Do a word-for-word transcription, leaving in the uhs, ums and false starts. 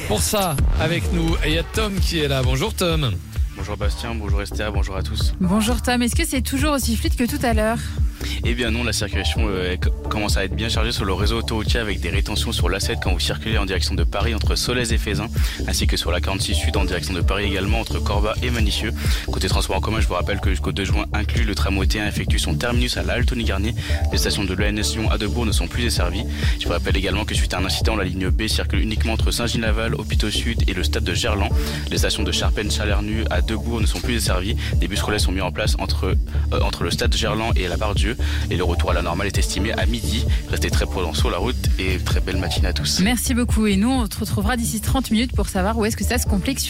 Pour ça, avec nous, il y a Tom qui est là. Bonjour Tom. Bonjour Bastien, bonjour Esther, bonjour à tous. Bonjour Tom, est-ce que c'est toujours aussi fluide que tout à l'heure ? Eh bien non, la circulation euh, commence à être bien chargée sur le réseau autoroutier avec des rétentions sur l'A sept quand vous circulez en direction de Paris entre Solèze et Feyzin, ainsi que sur la quarante-six Sud en direction de Paris également entre Corba et Manicieux. Côté transport en commun, je vous rappelle que jusqu'au deux juin inclus, le tramway T un effectue son terminus à la halle Tony-Garnier. Les stations de l'E N S Lyon à Debourg ne sont plus desservies. Je vous rappelle également que suite à un incident, la ligne B circule uniquement entre Saint-Gilles-Laval, Hôpitaux Sud et le stade de Gerland. Les stations de Charpennes-Chalernu à Debourg ne sont plus desservies. Des bus relais sont mis en place entre, euh, entre le stade de Gerland et la Barre-Dieu. Et le retour à la normale est estimé à midi. Restez très prudents sur la route et très belle matinée à tous. Merci beaucoup et nous on se retrouvera d'ici trente minutes pour savoir où est-ce que ça se complique sur